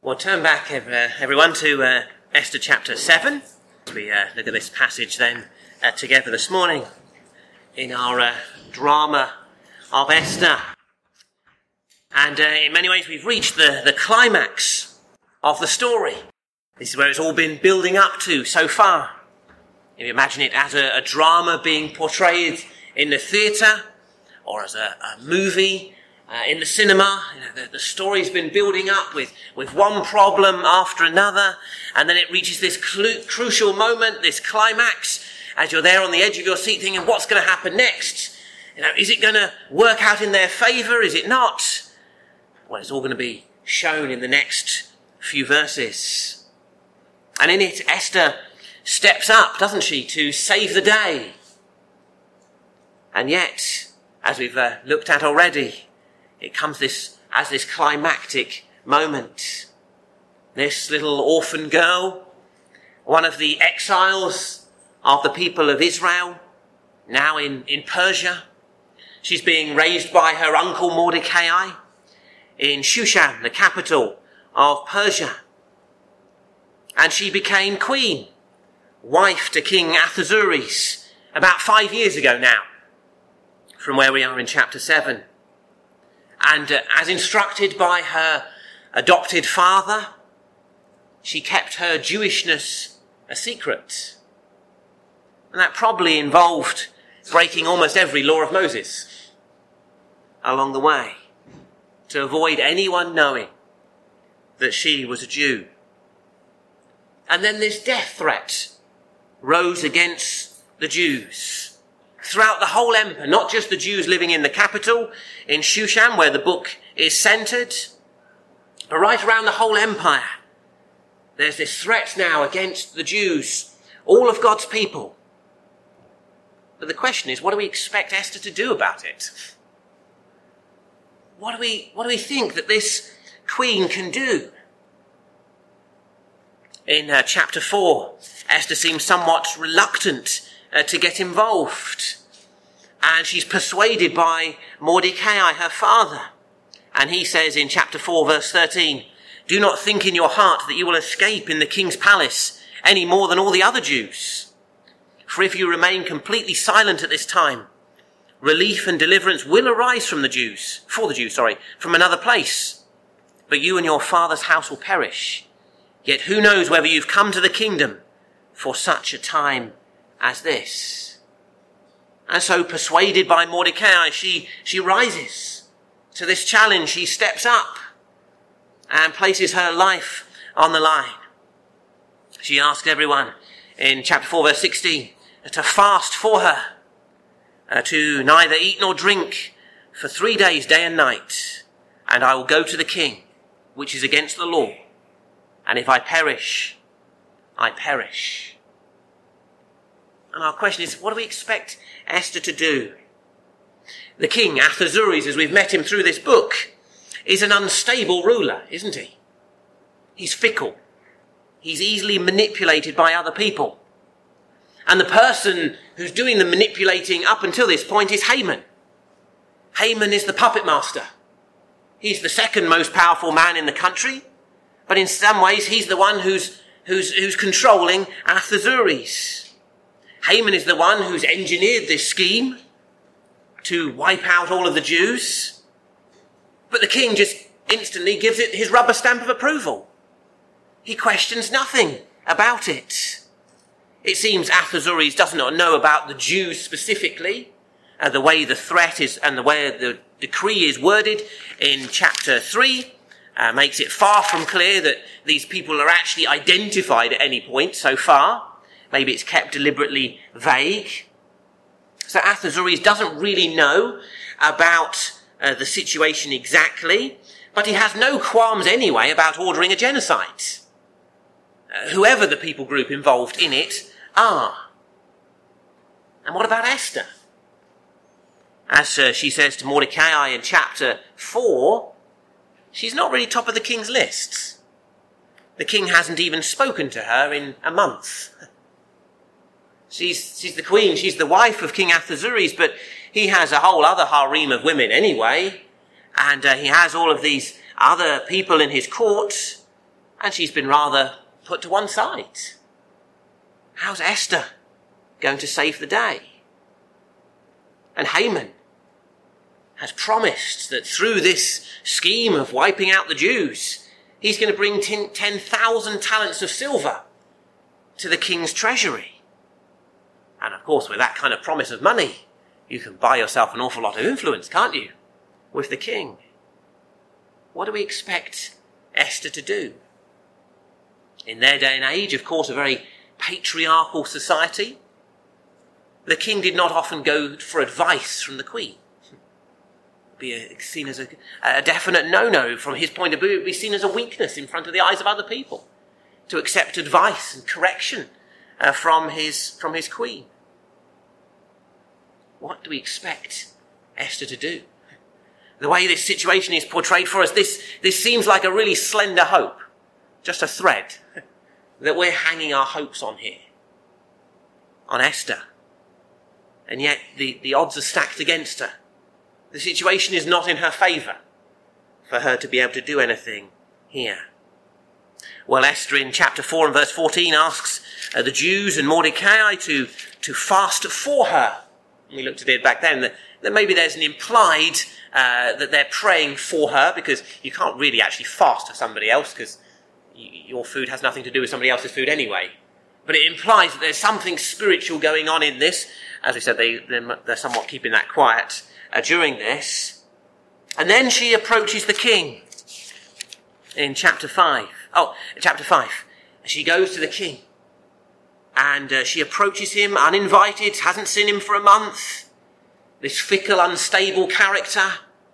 Well, turn back, everyone, to Esther chapter 7. We look at this passage then together this morning in our drama of Esther. And in many ways we've reached the climax of the story. This is where it's all been building up to so far. If you imagine it as a drama being portrayed in the theatre or as a movie in the cinema, the story's been building up with one problem after another, and then it reaches this crucial moment, this climax, as you're there on the edge of your seat thinking, what's going to happen next? Is it going to work out in their favour? Is it not? Well, it's all going to be shown in the next few verses. And in it, Esther steps up, doesn't she, to save the day. And yet, as we've looked at already, it comes as this climactic moment. This little orphan girl, one of the exiles of the people of Israel, now in Persia. She's being raised by her uncle Mordecai in Shushan, the capital of Persia. And she became queen, wife to King Ahasuerus, about 5 years ago now, from where we are in chapter 7. And as instructed by her adopted father, she kept her Jewishness a secret. And that probably involved breaking almost every law of Moses along the way to avoid anyone knowing that she was a Jew. And then this death threat rose against the Jews throughout the whole empire, not just the Jews living in the capital, in Shushan, where the book is centered, but right around the whole empire. There's this threat now against the Jews, all of God's people. But the question is, what do we expect Esther to do about it? What do we think that this queen can do? In chapter 4, Esther seems somewhat reluctant to get involved. And she's persuaded by Mordecai, her father. And he says in chapter 4, verse 13, "Do not think in your heart that you will escape in the king's palace any more than all the other Jews. For if you remain completely silent at this time, relief and deliverance will arise from from another place. But you and your father's house will perish. Yet who knows whether you've come to the kingdom for such a time as this." And so, persuaded by Mordecai, she rises to this challenge. She steps up and places her life on the line. She asked everyone in chapter 4, verse 16, to fast for her, to neither eat nor drink for 3 days, day and night. And I will go to the king, which is against the law. And if I perish, I perish. And our question is, what do we expect Esther to do? The king, Ahasuerus, as we've met him through this book, is an unstable ruler, isn't he? He's fickle. He's easily manipulated by other people. And the person who's doing the manipulating up until this point is Haman. Haman is the puppet master. He's the second most powerful man in the country, but in some ways he's the one who's controlling Ahasuerus. Haman is the one who's engineered this scheme to wipe out all of the Jews. But the king just instantly gives it his rubber stamp of approval. He questions nothing about it. It seems Ahasuerus does not know about the Jews specifically, the way the threat is and the way the decree is worded in chapter 3 makes it far from clear that these people are actually identified at any point so far. Maybe it's kept deliberately vague. So Ahasuerus doesn't really know about the situation exactly, but he has no qualms anyway about ordering a genocide. Whoever the people group involved in it are. And what about Esther? As she says to Mordecai in chapter 4, she's not really top of the king's list. The king hasn't even spoken to her in a month. She's the queen, she's the wife of King Ahasuerus, but he has a whole other harem of women anyway, and he has all of these other people in his court, and she's been rather put to one side. How's Esther going to save the day? And Haman has promised that through this scheme of wiping out the Jews, he's going to bring 10,000 talents of silver to the king's treasury. And of course, with that kind of promise of money, you can buy yourself an awful lot of influence, can't you, with the king? What do we expect Esther to do? In their day and age, of course, a very patriarchal society, the king did not often go for advice from the queen. It would be seen as a definite no-no. From his point of view, it would be seen as a weakness in front of the eyes of other people to accept advice and correction from his queen. What do we expect Esther to do? The way this situation is portrayed for us, this seems like a really slender hope, just a thread that we're hanging our hopes on here, on Esther. And yet the odds are stacked against her. The situation is not in her favour for her to be able to do anything here. Well, Esther in chapter 4 and verse 14 asks the Jews and Mordecai to fast for her. We looked at it back then, that maybe there's an implied that they're praying for her, because you can't really actually fast for somebody else, because your food has nothing to do with somebody else's food anyway. But it implies that there's something spiritual going on in this. As we said, they're somewhat keeping that quiet during this. And then she approaches the king in chapter 5. Chapter 5. She goes to the king. And she approaches him uninvited, hasn't seen him for a month. This fickle, unstable character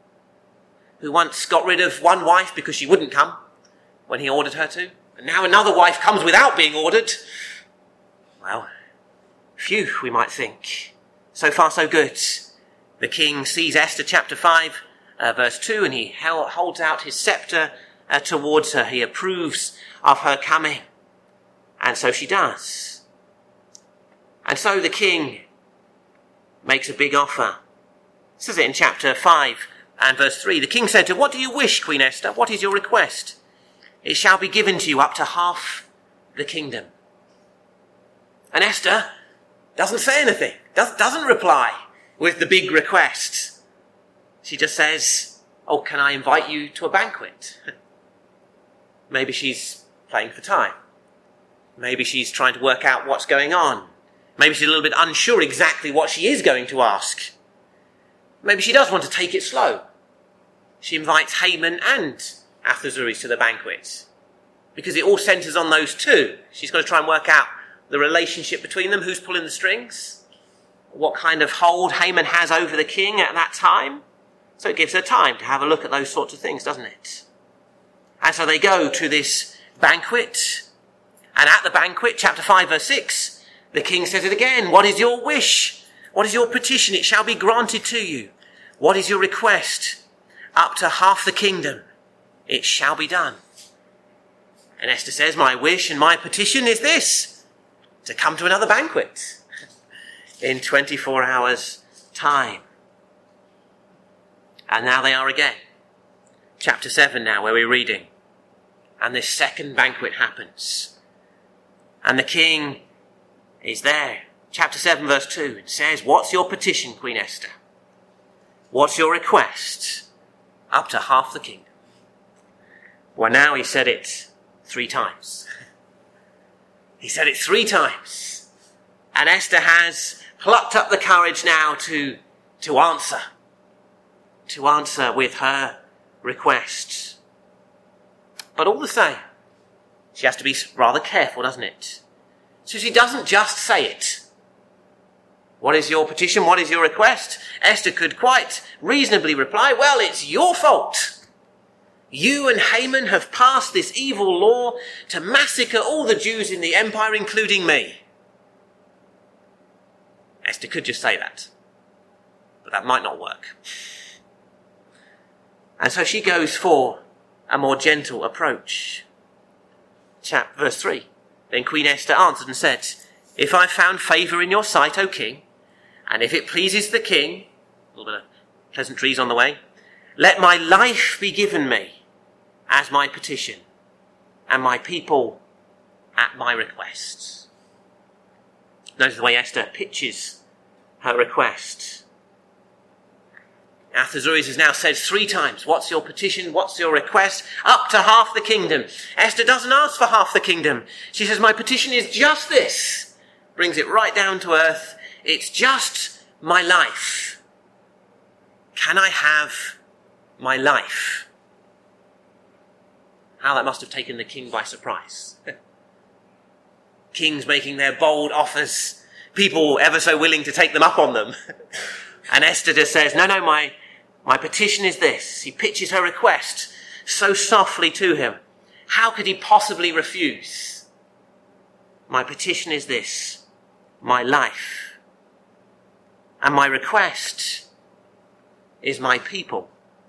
who once got rid of one wife because she wouldn't come when he ordered her to. And now another wife comes without being ordered. Well, phew, we might think. So far, so good. The king sees Esther chapter 5, verse 2, and he holds out his scepter towards her. He approves of her coming. And so she does. And so the king makes a big offer. It says it in chapter 5 and verse 3. The king said to her, "What do you wish, Queen Esther? What is your request? It shall be given to you up to half the kingdom." And Esther doesn't say anything, doesn't reply with the big request. She just says, "Oh, can I invite you to a banquet?" Maybe she's playing for time. Maybe she's trying to work out what's going on. Maybe she's a little bit unsure exactly what she is going to ask. Maybe she does want to take it slow. She invites Haman and Ahasuerus to the banquet, because it all centres on those two. She's got to try and work out the relationship between them, who's pulling the strings, what kind of hold Haman has over the king at that time. So it gives her time to have a look at those sorts of things, doesn't it? And so they go to this banquet, and at the banquet, chapter 5 verse 6, the king says it again. "What is your wish? What is your petition? It shall be granted to you. What is your request? Up to half the kingdom. It shall be done." And Esther says, "My wish and my petition is this, to come to another banquet in 24 hours' time." And now they are again. Chapter 7 now, where we're reading. And this second banquet happens. And the king is there. Chapter 7 verse 2, it says, "What's your petition, Queen Esther? What's your request? Up to half the kingdom." Well, now he said it 3 times. He said it 3 times. And Esther has plucked up the courage now to answer. To answer with her request. But all the same, she has to be rather careful, doesn't it? So she doesn't just say it. What is your petition? What is your request? Esther could quite reasonably reply, "Well, it's your fault. You and Haman have passed this evil law to massacre all the Jews in the empire, including me." Esther could just say that. But that might not work. And so she goes for a more gentle approach. Verse 3. Then Queen Esther answered and said, "If I found favour in your sight, O king, and if it pleases the king," a little bit of pleasantries on the way, "let my life be given me as my petition, and my people at my request. Notice the way Esther pitches her request. Ahasuerus has now said 3 times, what's your petition, what's your request? Up to half the kingdom. Esther doesn't ask for half the kingdom. She says, my petition is just this. Brings it right down to earth. It's just my life. Can I have my life? How that must have taken the king by surprise. Kings making their bold offers, people ever so willing to take them up on them. And Esther just says, no, my petition is this. He pitches her request so softly to him. How could he possibly refuse? My petition is this, my life. And my request is my people.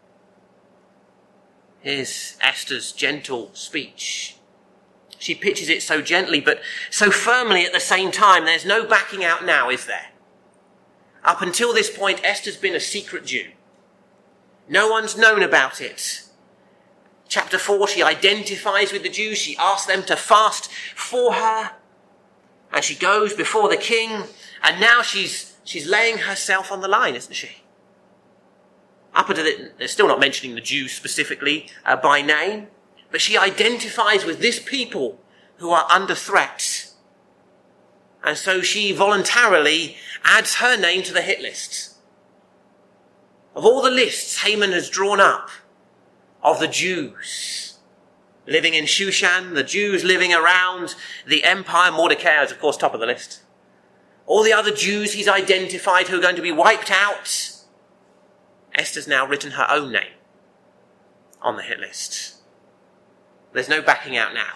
Here's Esther's gentle speech. She pitches it so gently, but so firmly at the same time. There's no backing out now, is there? Up until this point, Esther's been a secret Jew. No one's known about it. Chapter 4, she identifies with the Jews. She asks them to fast for her. And she goes before the king. And now she's laying herself on the line, isn't she? Up until they're still not mentioning the Jews specifically by name. But she identifies with this people who are under threat. And so she voluntarily adds her name to the hit list. Of all the lists Haman has drawn up of the Jews living in Shushan, the Jews living around the empire, Mordecai is of course top of the list. All the other Jews he's identified who are going to be wiped out. Esther's now written her own name on the hit list. There's no backing out now.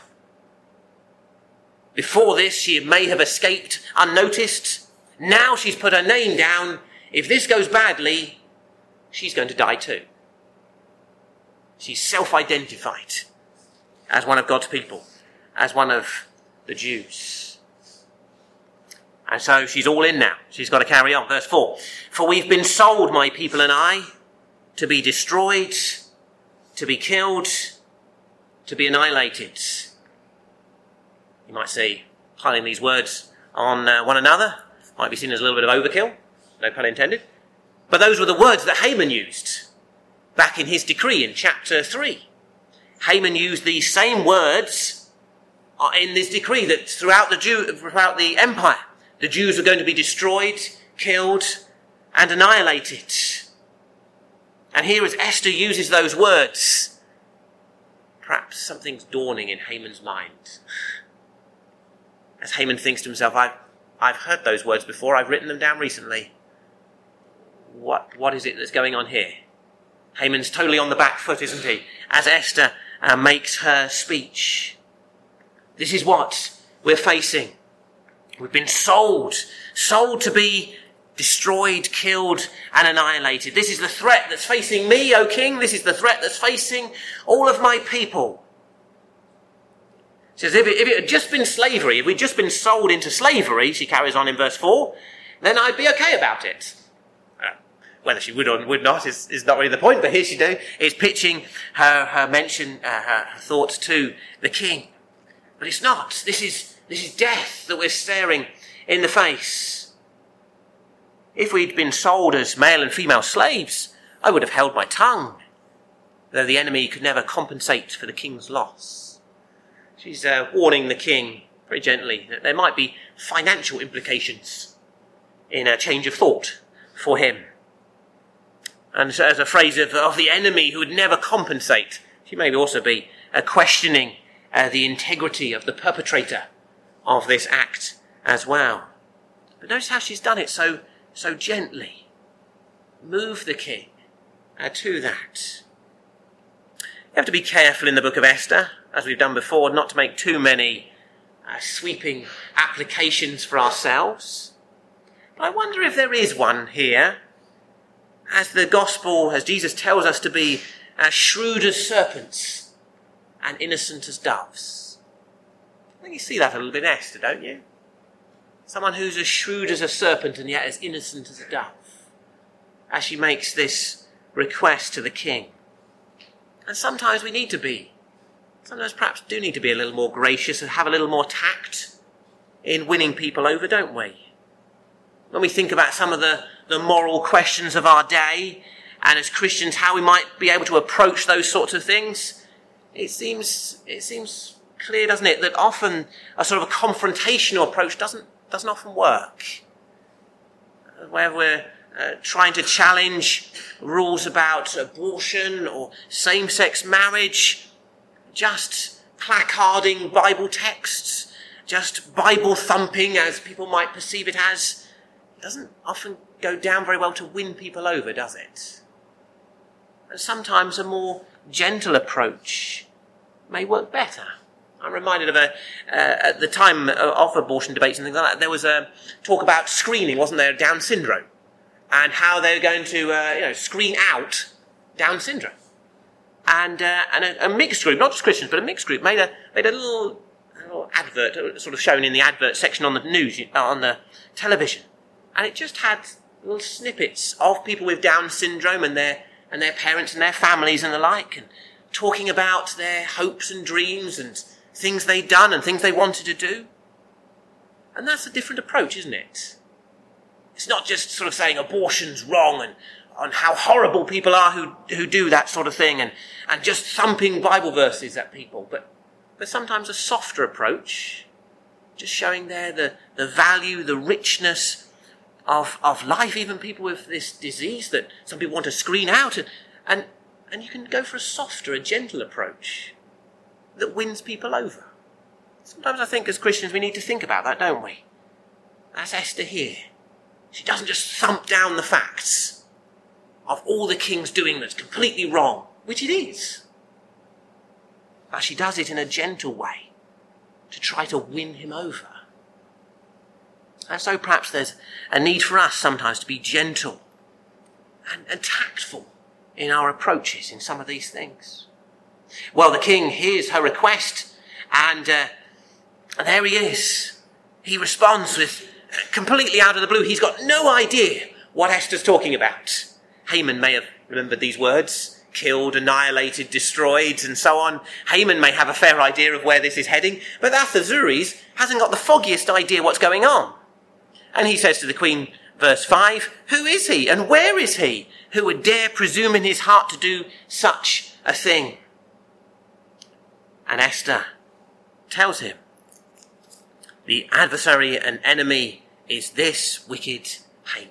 Before this, she may have escaped unnoticed. Now she's put her name down. If this goes badly, she's going to die too. She's self-identified as one of God's people, as one of the Jews. And so she's all in now. She's got to carry on. Verse 4. For we've been sold, my people and I, to be destroyed, to be killed, to be annihilated. You might say, piling these words on one another might be seen as a little bit of overkill. No pun intended. But those were the words that Haman used back in his decree in chapter 3. Haman used these same words in this decree that throughout the empire, the Jews were going to be destroyed, killed, and annihilated. And here as Esther uses those words, perhaps something's dawning in Haman's mind. As Haman thinks to himself, I've heard those words before, I've written them down recently. What is it that's going on here? Haman's totally on the back foot, isn't he? As Esther makes her speech. This is what we're facing. We've been sold to be destroyed, killed, and annihilated. This is the threat that's facing me, O king. This is the threat that's facing all of my people. She says, if it had just been slavery, if we'd just been sold into slavery, she carries on in verse 4, then I'd be okay about it. Whether she would or would not is not really the point, but here she is pitching her mention, her thoughts to the king. But it's not. This is death that we're staring in the face. If we'd been sold as male and female slaves, I would have held my tongue, though the enemy could never compensate for the king's loss. She's warning the king very gently that there might be financial implications in a change of thought for him. And so as a phrase of the enemy who would never compensate, she may also be questioning the integrity of the perpetrator of this act as well. But notice how she's done it so gently. Move the king to that. You have to be careful in the book of Esther, as we've done before, not to make too many sweeping applications for ourselves. But I wonder if there is one here, as the gospel, as Jesus tells us to be as shrewd as serpents and innocent as doves. I think you see that a little bit in Esther, don't you? Someone who's as shrewd as a serpent and yet as innocent as a dove, as she makes this request to the king. And sometimes we need to be sometimes perhaps do need to be a little more gracious and have a little more tact in winning people over, don't we? When we think about some of the moral questions of our day, and as Christians how we might be able to approach those sorts of things, it seems clear, doesn't it, that often a sort of a confrontational approach doesn't often work. Where we're trying to challenge rules about abortion or same-sex marriage, just placarding Bible texts, just Bible thumping as people might perceive it as, it doesn't often go down very well to win people over, does it? And sometimes a more gentle approach may work better. I'm reminded of at the time of abortion debates and things like that, there was a talk about screening, wasn't there, Down syndrome, and how they were going to screen out Down syndrome. And a mixed group, not just Christians, but a mixed group, made a little advert, sort of shown in the advert section on the news, on the television. And it just had little snippets of people with Down syndrome and their parents and their families and the like, and talking about their hopes and dreams and things they'd done and things they wanted to do. And that's a different approach, isn't it? It's not just sort of saying abortion's wrong and on how horrible people are who do that sort of thing and just thumping Bible verses at people, but sometimes a softer approach, just showing there the value, the richness of life, even people with this disease that some people want to screen out, and you can go for a softer, a gentle approach that wins people over. Sometimes I think as Christians we need to think about that, don't we? That's Esther here. She doesn't just thump down the facts of all the king's doing that's completely wrong, which it is. But she does it in a gentle way to try to win him over. And so perhaps there's a need for us sometimes to be gentle and tactful in our approaches in some of these things. Well, the king hears her request, and there he is. He responds with completely out of the blue. He's got no idea what Esther's talking about. Haman may have remembered these words: killed, annihilated, destroyed, and so on. Haman may have a fair idea of where this is heading, but Ahasuerus hasn't got the foggiest idea what's going on. And he says to the queen, verse 5, "Who is he and where is he who would dare presume in his heart to do such a thing?" And Esther tells him, the adversary and enemy is this wicked Haman.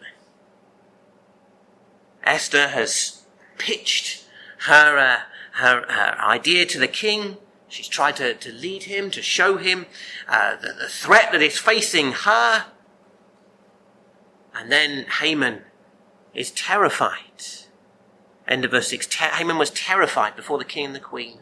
Esther has pitched her idea to the king. She's tried to lead him, to show him the threat that is facing her. And then Haman is terrified. End of verse 6. Haman was terrified before the king and the queen.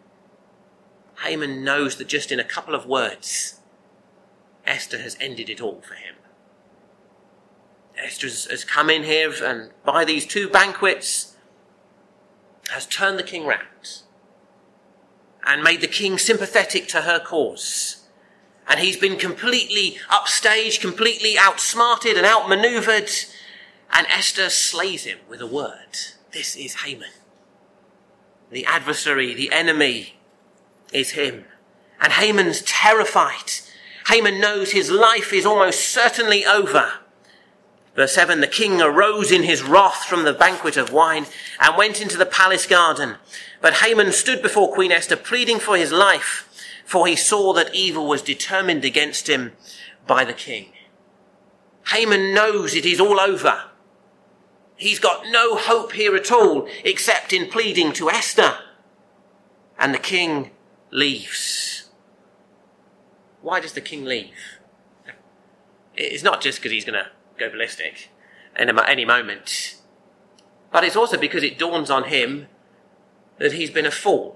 Haman knows that just in a couple of words, Esther has ended it all for him. Esther has come in here and by these two banquets has turned the king round and made the king sympathetic to her cause. And he's been completely upstaged, completely outsmarted and outmaneuvered. And Esther slays him with a word. This is Haman. The adversary, the enemy, is him. And Haman's terrified. Haman knows his life is almost certainly over. Verse 7, the king arose in his wrath from the banquet of wine and went into the palace garden. But Haman stood before Queen Esther, pleading for his life, for he saw that evil was determined against him by the king. Haman knows it is all over. He's got no hope here at all, except in pleading to Esther. And the king leaves. Why does the king leave? It's not just because he's going to go ballistic in any moment, but it's also because it dawns on him that he's been a fool.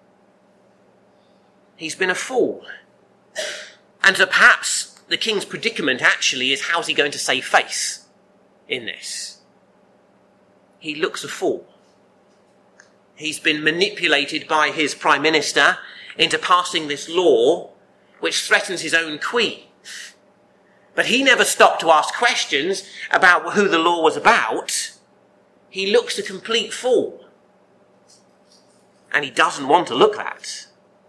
He's been a fool. And so perhaps the king's predicament actually is, how's he going to save face in this? He looks a fool. He's been manipulated by his prime minister into passing this law which threatens his own queen. But he never stopped to ask questions about who the law was about. He looks a complete fool. And he doesn't want to look that.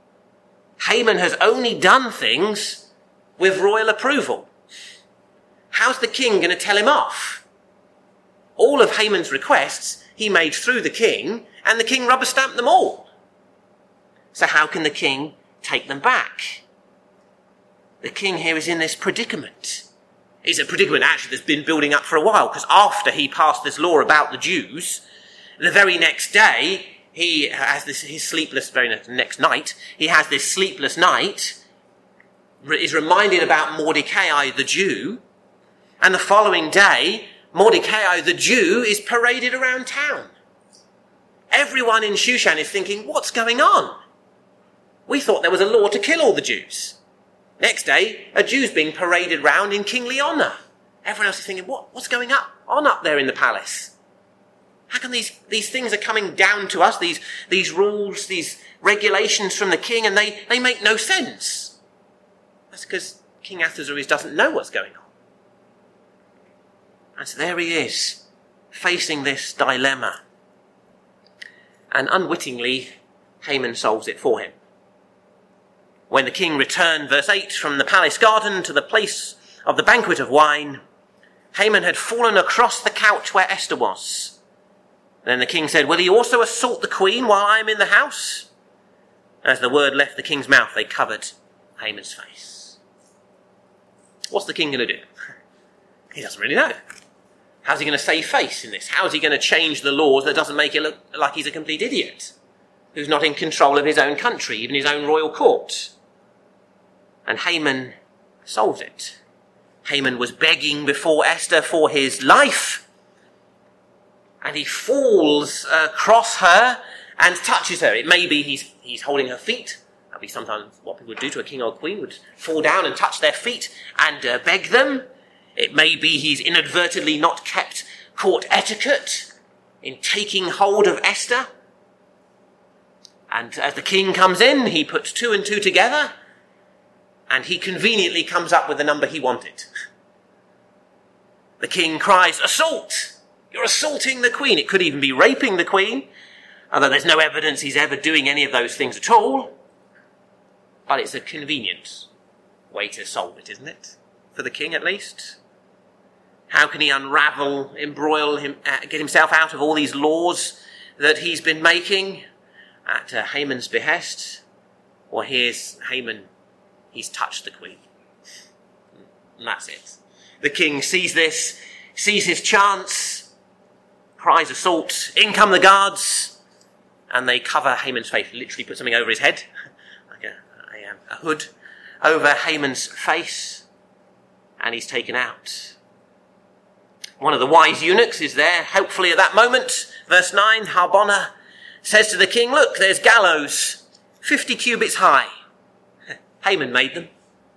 Haman has only done things with royal approval. How's the king going to tell him off? All of Haman's requests he made through the king, and the king rubber-stamped them all. So how can the king take them back? The king here is in this predicament. It's a predicament actually that's been building up for a while, because after he passed this law about the Jews, the very next day, he has his sleepless night, is reminded about Mordecai the Jew, and the following day, Mordecai the Jew is paraded around town. Everyone in Shushan is thinking, what's going on? We thought there was a law to kill all the Jews. Next day, a Jew's being paraded round in kingly honour. Everyone else is thinking, what's going on up there in the palace? How come these things are coming down to us, these rules, these regulations from the king, and they make no sense? That's because King Ahasuerus doesn't know what's going on. And so there he is, facing this dilemma. And unwittingly, Haman solves it for him. When the king returned, verse 8, from the palace garden to the place of the banquet of wine, Haman had fallen across the couch where Esther was. Then the king said, will he also assault the queen while I am in the house? As the word left the king's mouth, they covered Haman's face. What's the king going to do? He doesn't really know. How's he going to save face in this? How's he going to change the laws that doesn't make it look like he's a complete idiot, who's not in control of his own country, even his own royal court? And Haman solves it. Haman was begging before Esther for his life, and he falls across her and touches her. It may be he's holding her feet. That'd be sometimes what people would do to a king or queen, would fall down and touch their feet and beg them. It may be he's inadvertently not kept court etiquette in taking hold of Esther. And as the king comes in, he puts 2 and 2 together, and he conveniently comes up with the number he wanted. The king cries, assault! You're assaulting the queen. It could even be raping the queen, although there's no evidence he's ever doing any of those things at all. But it's a convenient way to solve it, isn't it? For the king, at least. How can he embroil him, get himself out of all these laws that he's been making at Haman's behest? Well, here's Haman. He's touched the queen. And that's it. The king sees this, sees his chance, cries assault, in come the guards, and they cover Haman's face, literally put something over his head, like a hood, over Haman's face, and he's taken out. One of the wise eunuchs is there, hopefully at that moment. Verse 9, Harbona says to the king, look, there's gallows, 50 cubits high. Haman made them.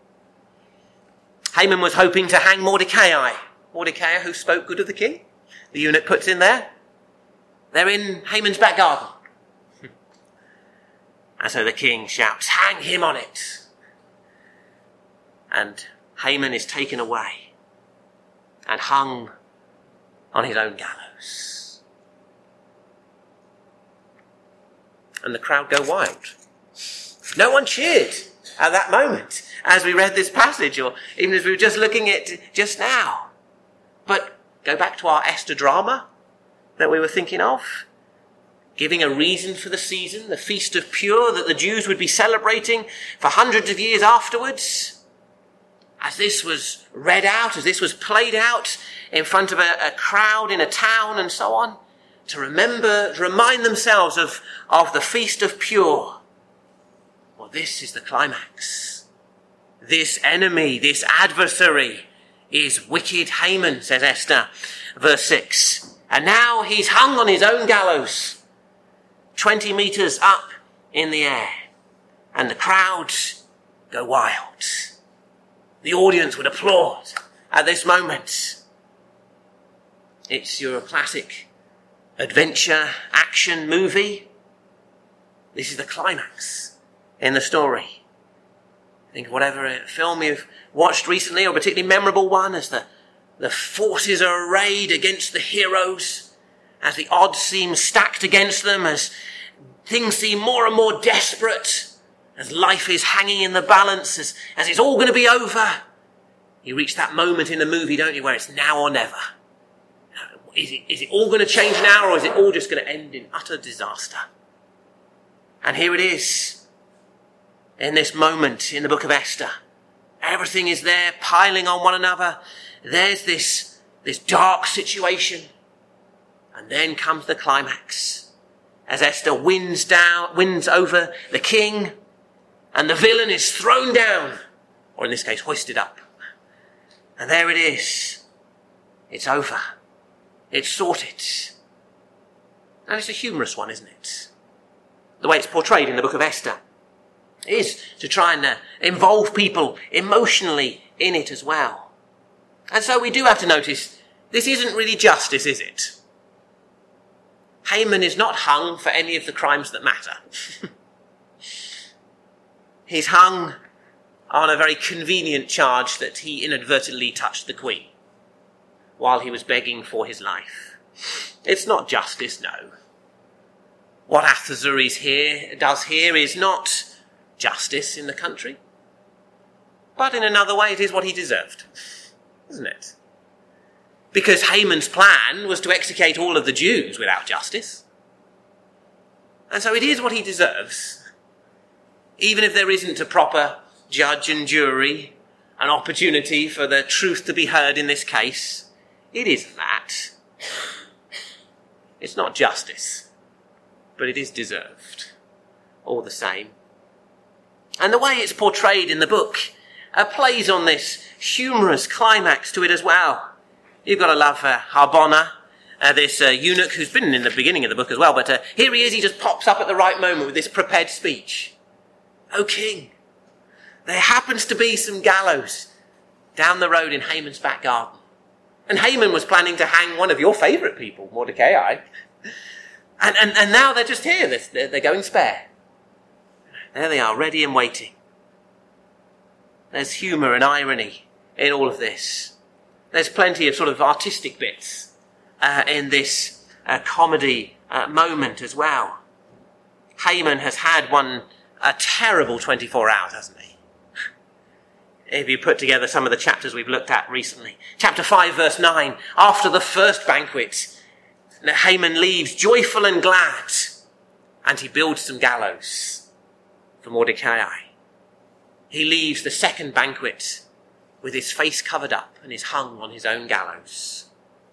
Haman was hoping to hang Mordecai. Mordecai, who spoke good of the king. The eunuch puts in there. They're in Haman's back garden. And so the king shouts, hang him on it. And Haman is taken away and hung on his own gallows. And the crowd go wild. No one cheered at that moment as we read this passage, or even as we were just looking at just now. But go back to our Esther drama that we were thinking of, giving a reason for the season, the Feast of Pure that the Jews would be celebrating for hundreds of years afterwards. As this was read out, as this was played out in front of a crowd in a town and so on, to remind themselves of the Feast of Pure. Well, this is the climax. This enemy, this adversary is wicked Haman, says Esther, verse 6. And now he's hung on his own gallows, 20 meters up in the air. And the crowds go wild. The audience would applaud at this moment. It's your classic adventure, action movie. This is the climax in the story. Think of whatever film you've watched recently, or a particularly memorable one, as the forces are arrayed against the heroes, as the odds seem stacked against them, as things seem more and more desperate, as life is hanging in the balance, as it's all going to be over. You reach that moment in the movie, don't you, where it's now or never. Is it all going to change now, or is it all just going to end in utter disaster? And here it is, in this moment in the book of Esther. Everything is there, piling on one another. There's this dark situation. And then comes the climax, as Esther wins over the king, and the villain is thrown down, or in this case, hoisted up. And there it is. It's over. It's sorted. And it's a humorous one, isn't it? The way it's portrayed in the book of Esther is to try and involve people emotionally in it as well. And so we do have to notice, this isn't really justice, is it? Haman is not hung for any of the crimes that matter. He's hung on a very convenient charge that he inadvertently touched the queen while he was begging for his life. It's not justice, no. What Ahasuerus does here is not justice in the country, but in another way it is what he deserved, isn't it? Because Haman's plan was to execute all of the Jews without justice. And so it is what he deserves. Even if there isn't a proper judge and jury, an opportunity for the truth to be heard in this case, it isn't that. It's not justice, but it is deserved, all the same. And the way it's portrayed in the book plays on this humorous climax to it as well. You've got to love Harbona, this eunuch who's been in the beginning of the book as well, but here he is, he just pops up at the right moment with this prepared speech. "O king, there happens to be some gallows down the road in Haman's back garden. And Haman was planning to hang one of your favourite people, Mordecai. And now they're just here, they're going spare. There they are, ready and waiting." There's humour and irony in all of this. There's plenty of sort of artistic bits in this comedy moment as well. Haman has had a terrible 24 hours, hasn't he? If you put together some of the chapters we've looked at recently. Chapter 5, verse 9. After the first banquet, Haman leaves joyful and glad, and he builds some gallows for Mordecai. He leaves the second banquet with his face covered up and is hung on his own gallows.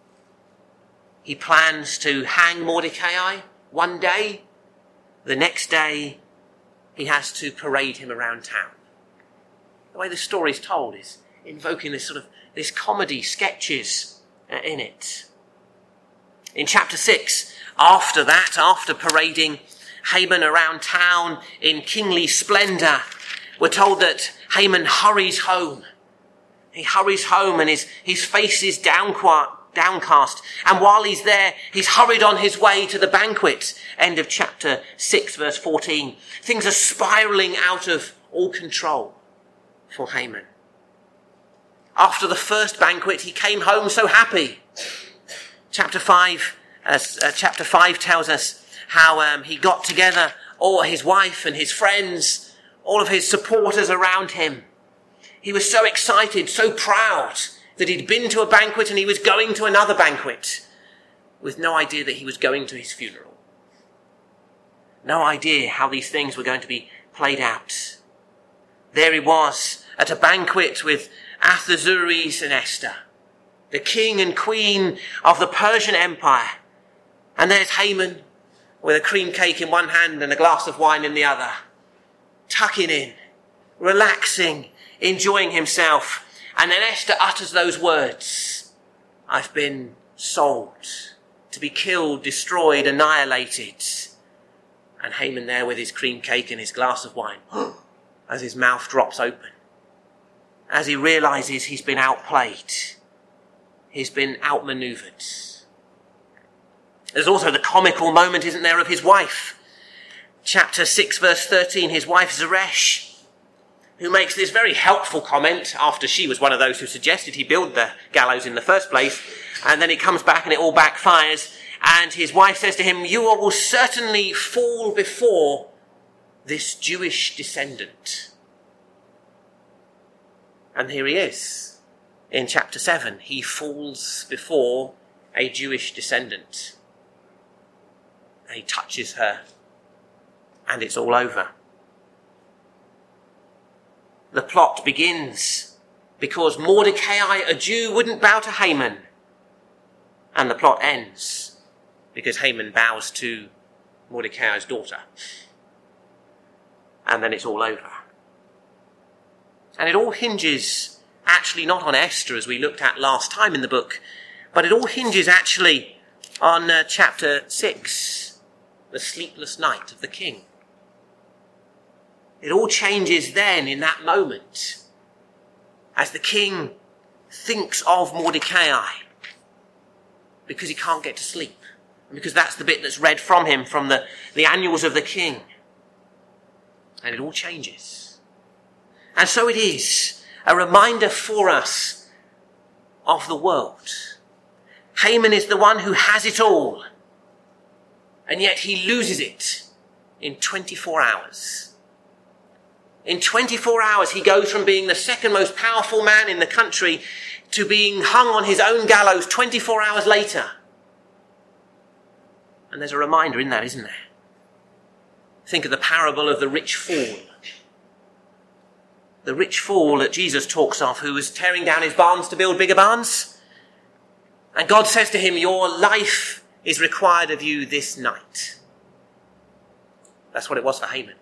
He plans to hang Mordecai one day. The next day, he has to parade him around town. The way the story is told is invoking this comedy sketches in it. In chapter 6, after parading Haman around town in kingly splendour, we're told that Haman hurries home. He hurries home and his face is downcast. And while he's there, he's hurried on his way to the banquet. End of chapter 6, verse 14. Things are spiralling out of all control for Haman. After the first banquet, he came home so happy. Chapter 5 tells us how he got together all his wife and his friends, all of his supporters around him. He was so excited, so proud that he'd been to a banquet and he was going to another banquet, with no idea that he was going to his funeral. No idea how these things were going to be played out. There he was at a banquet with Ahasuerus and Esther, the king and queen of the Persian Empire. And there's Haman with a cream cake in one hand and a glass of wine in the other, tucking in, relaxing, enjoying himself. And then Esther utters those words, "I've been sold to be killed, destroyed, annihilated." And Haman there with his cream cake and his glass of wine, as his mouth drops open, as he realises he's been outplayed, he's been outmanoeuvred. There's also the comical moment, isn't there, of his wife. Chapter 6, verse 13, his wife Zeresh, who makes this very helpful comment after she was one of those who suggested he build the gallows in the first place. And then he comes back and it all backfires. And his wife says to him, "You will certainly fall before this Jewish descendant. And here he is. In chapter 7, he falls before a Jewish descendant. And he touches her. And it's all over. The plot begins because Mordecai, a Jew, wouldn't bow to Haman. And the plot ends because Haman bows to Mordecai's daughter. And then it's all over. And it all hinges actually not on Esther as we looked at last time in the book, but it all hinges actually on chapter 6, the sleepless night of the king. It all changes then in that moment as the king thinks of Mordecai because he can't get to sleep. And because that's the bit that's read from him from the annals of the king. And it all changes. And so it is a reminder for us of the world. Haman is the one who has it all. And yet he loses it in 24 hours. In 24 hours, he goes from being the second most powerful man in the country to being hung on his own gallows 24 hours later. And there's a reminder in that, isn't there? Think of the parable of the rich fool. The rich fool that Jesus talks of, who was tearing down his barns to build bigger barns. And God says to him, your life is required of you this night. That's what it was for Haman.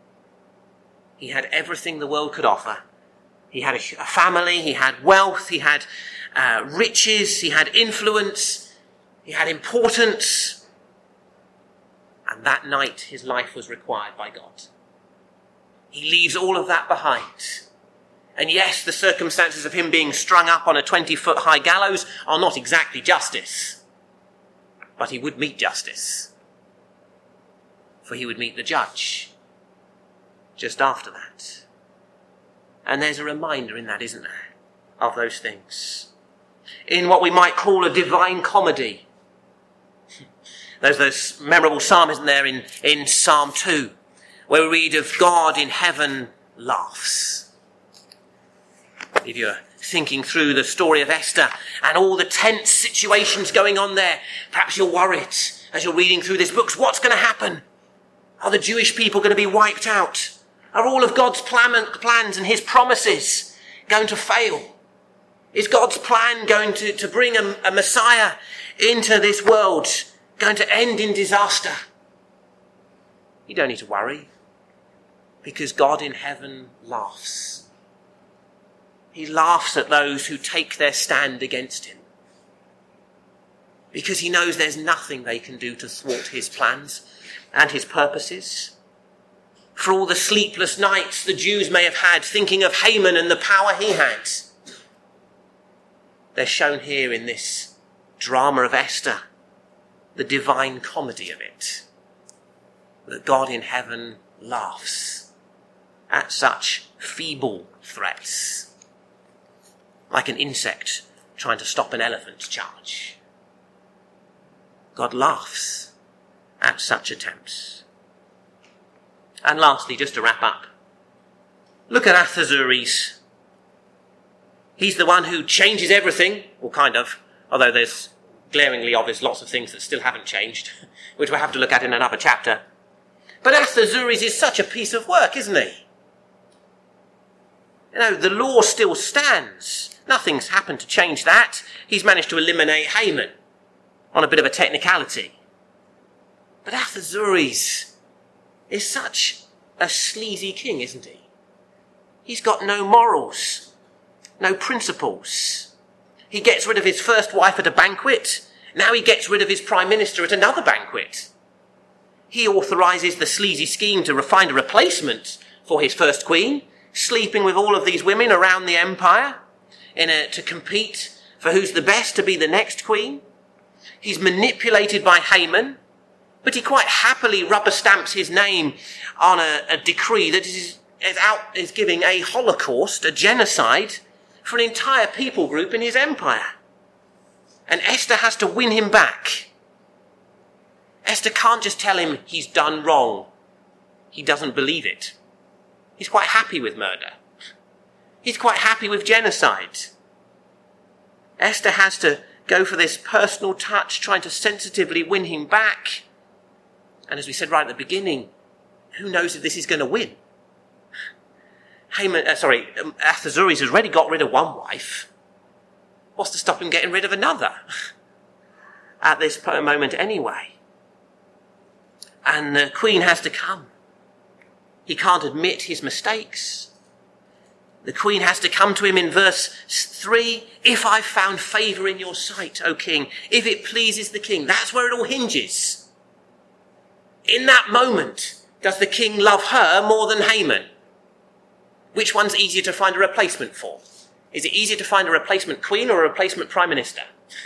He had everything the world could offer. He had a family, he had wealth, he had riches, he had influence, he had importance. And that night his life was required by God. He leaves all of that behind. And yes, the circumstances of him being strung up on a 20-foot high gallows are not exactly justice. But he would meet justice. For he would meet the judge just after that. And there's a reminder in that, isn't there, of those things. In what we might call a divine comedy. There's those memorable psalm, isn't there, in Psalm 2, where we read of God in heaven laughs. If you're thinking through the story of Esther and all the tense situations going on there, perhaps you're worried as you're reading through this book, what's going to happen? Are the Jewish people going to be wiped out? Are all of God's plans and his promises going to fail? Is God's plan going to bring a Messiah into this world going to end in disaster? You don't need to worry, because God in heaven laughs. He laughs at those who take their stand against him, because he knows there's nothing they can do to thwart his plans and his purposes. For all the sleepless nights the Jews may have had thinking of Haman and the power he had, they're shown here in this drama of Esther, the divine comedy of it, that God in heaven laughs at such feeble threats, like an insect trying to stop an elephant's charge. God laughs at such attempts. And lastly, just to wrap up, look at Ahasuerus. He's the one who changes everything, or kind of, although there's glaringly obvious lots of things that still haven't changed, which we'll have to look at in another chapter. But Ahasuerus is such a piece of work, isn't he? You know, the law still stands. Nothing's happened to change that. He's managed to eliminate Haman on a bit of a technicality. But Ahasuerus is such a sleazy king, isn't he? He's got no morals, no principles. He gets rid of his first wife at a banquet. Now he gets rid of his prime minister at another banquet. He authorises the sleazy scheme to find a replacement for his first queen, sleeping with all of these women around the empire to compete for who's the best to be the next queen. He's manipulated by Haman, but he quite happily rubber stamps his name on a decree that is giving a holocaust, a genocide, for an entire people group in his empire. And Esther has to win him back. Esther can't just tell him he's done wrong. he doesn't believe it. He's quite happy with murder. He's quite happy with genocide. Esther has to go for this personal touch, trying to sensitively win him back. And as we said right at the beginning, who knows if this is going to win? Ahasuerus has already got rid of one wife. What's to stop him getting rid of another? At this moment anyway. And the queen has to come. He can't admit his mistakes. The queen has to come to him in verse 3. If I've found favour in your sight, O king, if it pleases the king. That's where it all hinges. In that moment, does the king love her more than Haman? Which one's easier to find a replacement for? Is it easier to find a replacement queen or a replacement prime minister?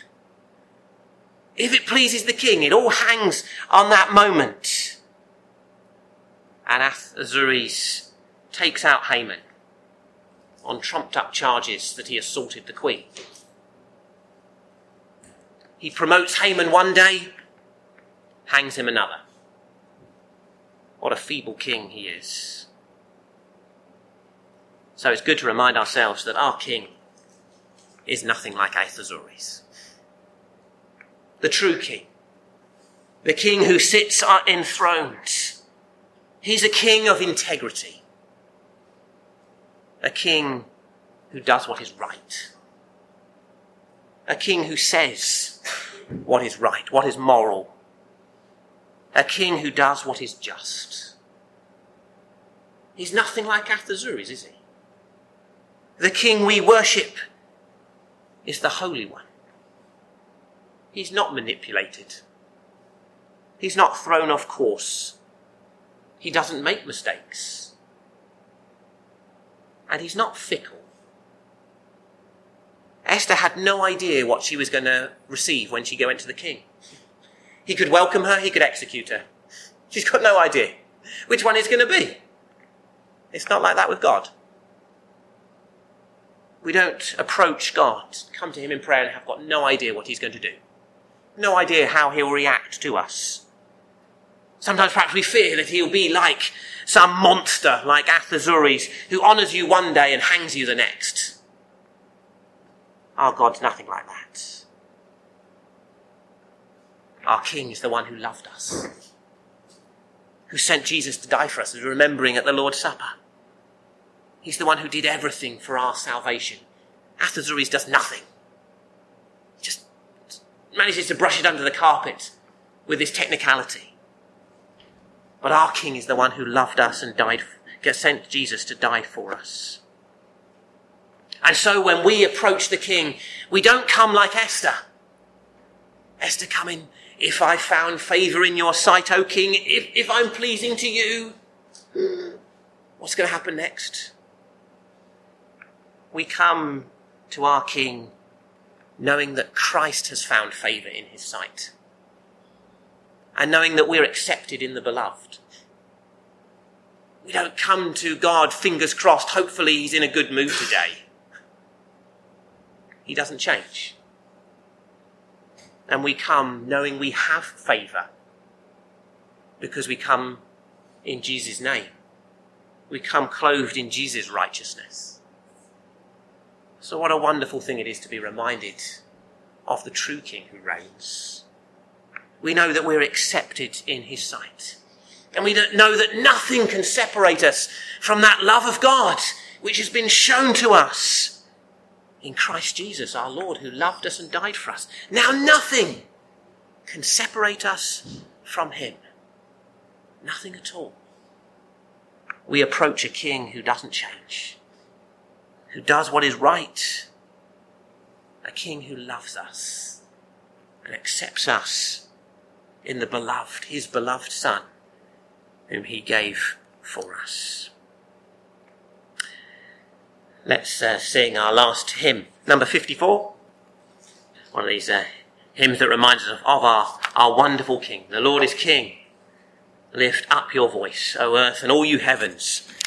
If it pleases the king, it all hangs on that moment. And Ahasuerus takes out Haman on trumped up charges that he assaulted the queen. He promotes Haman one day, hangs him another. What a feeble king he is. So it's good to remind ourselves that our king is nothing like Ahasuerus. The true king, the king who sits enthroned, he's a king of integrity, a king who does what is right, a king who says what is right, what is moral, a king who does what is just. He's nothing like Ahasuerus, is he? The king we worship is the Holy One. He's not manipulated. He's not thrown off course. He doesn't make mistakes. And he's not fickle. Esther had no idea what she was going to receive when she went to the king. He could welcome her, he could execute her. She's got no idea which one it's going to be. It's not like that with God. We don't approach God, come to him in prayer and have got no idea what he's going to do. No idea how he'll react to us. Sometimes perhaps we fear that he'll be like some monster like Ahasuerus who honours you one day and hangs you the next. Our God's nothing like that. Our King is the one who loved us, who sent Jesus to die for us, as we're remembering at the Lord's Supper. He's the one who did everything for our salvation. Ahasuerus does nothing. He just manages to brush it under the carpet with his technicality. But our King is the one who loved us and sent Jesus to die for us. And so when we approach the King, we don't come like Esther. Esther coming, if I found favour in your sight, O King, if I'm pleasing to you, what's going to happen next? We come to our King knowing that Christ has found favour in his sight, and knowing that we're accepted in the beloved. We don't come to God, fingers crossed, hopefully he's in a good mood today. He doesn't change. And we come knowing we have favour because we come in Jesus' name. We come clothed in Jesus' righteousness. So what a wonderful thing it is to be reminded of the true King who reigns. We know that we're accepted in his sight. And we know that nothing can separate us from that love of God which has been shown to us in Christ Jesus, our Lord, who loved us and died for us. Now nothing can separate us from him. Nothing at all. We approach a King who doesn't change, who does what is right, a King who loves us and accepts us in the beloved, his beloved Son, whom he gave for us. Let's sing our last hymn, number 54. One of these hymns that reminds us of our wonderful King. The Lord is King. Lift up your voice, O earth, and all you heavens.